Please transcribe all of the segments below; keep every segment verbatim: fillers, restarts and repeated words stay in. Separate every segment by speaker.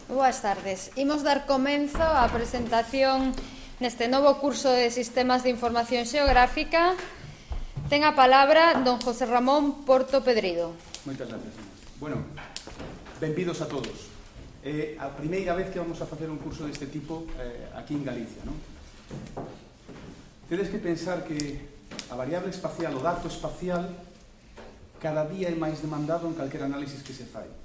Speaker 1: Boas tardes. Imos dar comenzo á presentación neste novo curso de Sistemas de Información Xeográfica. Ten a palabra don José Ramón Porto Pedrido.
Speaker 2: Moitas gracias. Bueno, benvidos a todos. É a primeira vez que vamos a facer un curso deste tipo eh, aquí en Galicia, non? Tedes que pensar que a variable espacial, o dato espacial, cada día é máis demandado en calquera análisis que se fai.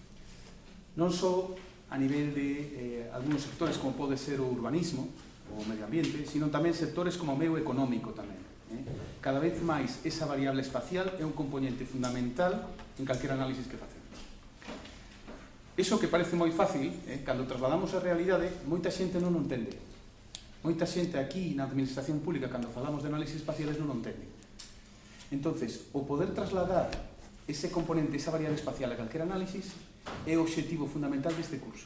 Speaker 2: Non só a nivel de eh, algunos sectores como pode ser o urbanismo, o medio ambiente, sino tamén sectores como o medio económico tamén. Eh? Cada vez máis esa variable espacial é un componente fundamental en calquera análisis que facemos. Iso que parece moi fácil, eh, cando trasladamos a realidade, moita xente non o entende. Moita xente aquí na administración pública, cando falamos de análisis espaciales, non o entende. Entonces, o poder trasladar ese componente, esa variable espacial a calquera análisis, é o obxectivo fundamental deste curso.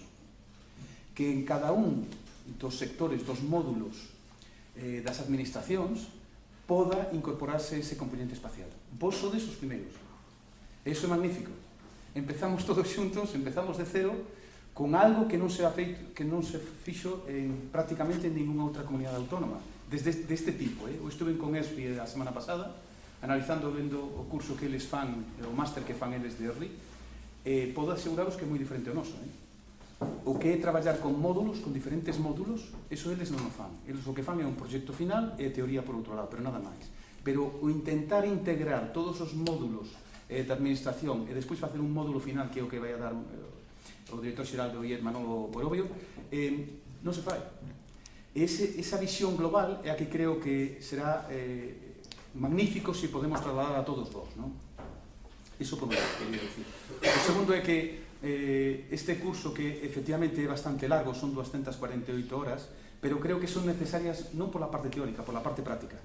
Speaker 2: Que en cada un dos sectores, dos módulos eh, das administracións, poda incorporarse ese componente espacial. Vos sodes os primeiros. E iso é magnífico. Empezamos todos xuntos, empezamos de cero, con algo que non se, feito, que non se fixo en, prácticamente en ninguna outra comunidade autónoma. Desde deste tipo. Eh? Eu estuve con E S P I a semana pasada, analizando, vendo o curso que eles fan, o máster que fan eles de E R L I, eh, podo aseguraros que é moi diferente ao noso. Eh? O que é traballar con módulos, con diferentes módulos, eso eles non o fan. Eles o que fan é un proxecto final e teoría por outro lado, pero nada máis. Pero o intentar integrar todos os módulos eh, da administración e despois facer un módulo final, que é o que vai a dar eh, o director xeral do I E D, Manolo Borobio, eh, non se fai. Ese, esa visión global é a que creo que será eh, magnífico se podemos trasladar a todos vos, non? Iso por un lado, quería dicir. O segundo é que eh, este curso, que efectivamente é bastante largo, son doscientas cuarenta e oito horas, pero creo que son necesarias non pola parte teórica, pola parte práctica.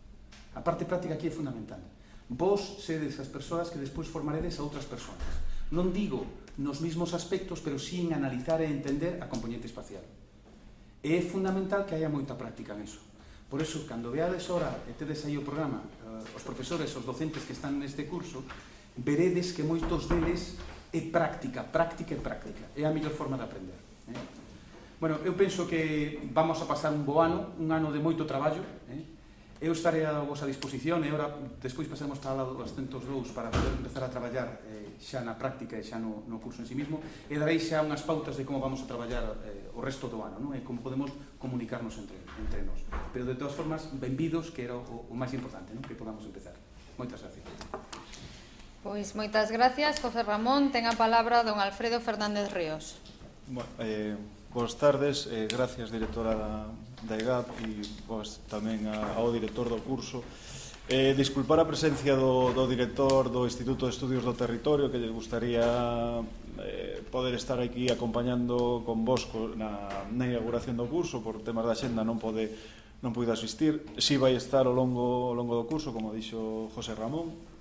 Speaker 2: A parte práctica aquí é fundamental. Vos sedes as persoas que despois formaredes a outras persoas. Non digo nos mismos aspectos, pero sí en analizar e entender a componente espacial. E é fundamental que haya moita práctica niso. Por iso, cando veades ora e tedes aí o programa, eh, os profesores, os docentes que están neste curso, veredes que moitos deles é práctica, práctica e práctica. É a mellor forma de aprender. Eh? Bueno, eu penso que vamos a pasar un bo ano, un ano de moito traballo. Eh? Eu estarei a vosa disposición e ora despois pasemos para lá do doscientos dous para poder empezar a traballar eh, xa na práctica e xa no, no curso en sí mismo, e darei xa unhas pautas de como vamos a traballar eh, o resto do ano, non? E como podemos comunicarnos entre, entre nós. Pero de todas formas, benvidos, que era o, o máis importante, non? Que podamos empezar. Moitas gracias.
Speaker 1: Pois moitas gracias, José Ramón. Ten a palabra don Alfredo Fernández Ríos.
Speaker 3: Bueno, eh, boas tardes, eh, gracias, directora da, da E G A P, e pois, tamén a, ao director do curso. Eh, disculpar a presencia do, do director do Instituto de Estudios do Territorio, que lle gustaría eh, poder estar aquí acompañando con vos na, na inauguración do curso, por temas da xenda non pode non pode asistir. Si vai estar ao longo, ao longo do curso, como dixo José Ramón.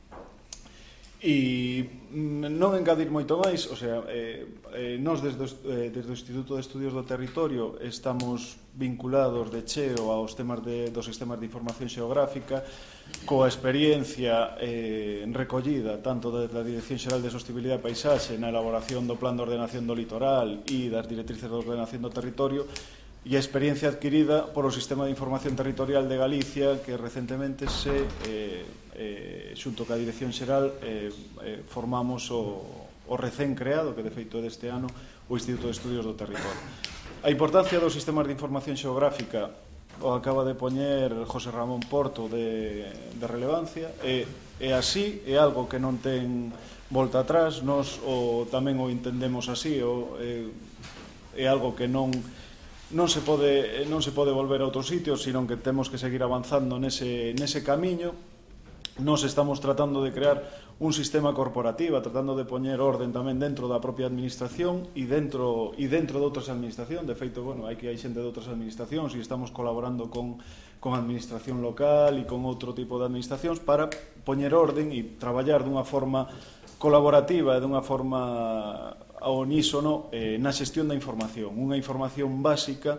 Speaker 3: E non engadir moito máis, o sea, eh, eh, nós desde, eh, desde o Instituto de Estudios do Territorio estamos vinculados de cheo aos temas de, dos sistemas de información xeográfica, coa experiencia eh, recollida tanto da Dirección Xeral de Sostibilidade e Paisaxe na elaboración do Plan de Ordenación do Litoral e das directrices de ordenación do territorio, e a experiencia adquirida polo Sistema de Información Territorial de Galicia, que recentemente se, eh, eh, xunto ca Dirección Xeral, eh, eh, formamos o, o recén creado, que de feito é deste ano, o Instituto de Estudios do Territorio. A importancia dos sistemas de información xeográfica o acaba de poñer José Ramón Porto de, de relevancia, e, e así é algo que non ten volta atrás, nos o, tamén o entendemos así, o, é, é algo que non non se pode non se pode volver a outro sitio, sino que temos que seguir avanzando nese, nese camiño. Nos estamos tratando de crear un sistema corporativo, tratando de poñer orden tamén dentro da propia administración e dentro e dentro de outras administracións. De feito, bueno, hai que hai xente de outras administracións e estamos colaborando con, con administración local e con outro tipo de administracións para poñer orden e traballar dunha forma colaborativa e dunha forma ao unísono eh, na xestión da información. Unha información básica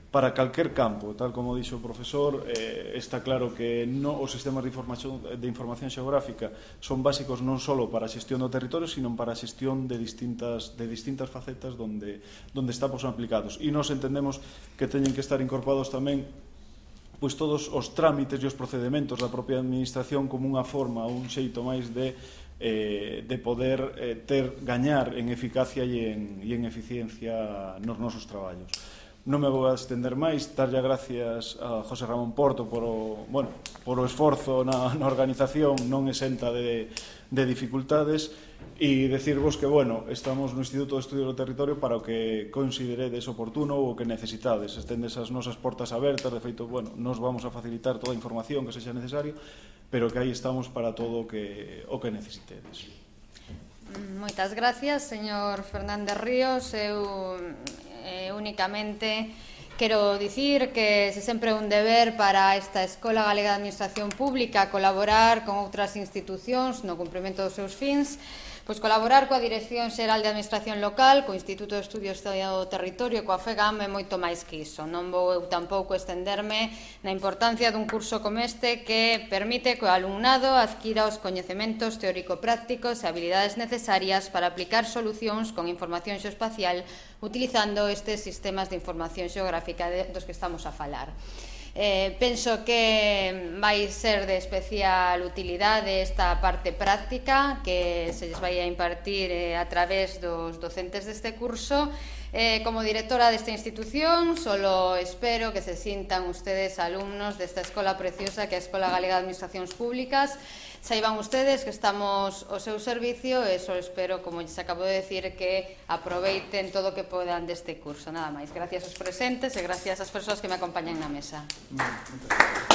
Speaker 3: para calquer campo, tal como dixo o profesor, eh, está claro que no, os sistemas de información, de información xeográfica son básicos non só para a xestión do territorio, sino para a xestión de distintas, de distintas facetas donde, donde estamos aplicados. E nos entendemos que teñen que estar incorporados tamén pois todos os trámites e os procedementos da propia administración como unha forma, un xeito máis de eh, de poder eh, ter, gañar en eficacia e en, e en eficiencia nos nosos traballos. Non me vou a estender máis, darlle gracias a José Ramón Porto por o, bueno, por o esforzo na, na organización non exenta de, de dificultades e decirvos que, bueno, estamos no Instituto de Estudios do Territorio para o que consideredes oportuno ou o que necesitades. Estendes as nosas portas abertas, de feito, bueno, nos vamos a facilitar toda a información que sexa necesario, pero que aí estamos para todo o que, o que necesitedes.
Speaker 1: Moitas gracias, señor Fernández Ríos. Eu eh, únicamente quero dicir que se sempre é un deber para esta Escola Galega de Administración Pública colaborar con outras institucións no cumprimento dos seus fins, pois colaborar coa Dirección Xeral de Administración Local, co Instituto de Estudios do Territorio, coa FEGAM, é moito máis que iso. Non vou eu tampouco estenderme na importancia dun curso como este que permite que o alumnado adquira os coñecementos teórico-prácticos e habilidades necesarias para aplicar solucións con información xeoespacial utilizando estes sistemas de información xeográfica dos que estamos a falar. Eh, penso que vai ser de especial utilidade esta parte práctica que se lles vai a impartir eh, a través dos docentes deste curso. Eh, como directora desta institución, solo espero que se sintan ustedes alumnos desta escola preciosa que é a Escola Galega de Administracións Públicas. Saiban ustedes que estamos ao seu servicio e só espero, como lles acabo de decir, que aproveiten todo o que podan deste curso. Nada máis. Gracias aos presentes e gracias ás persoas que me acompañan na mesa.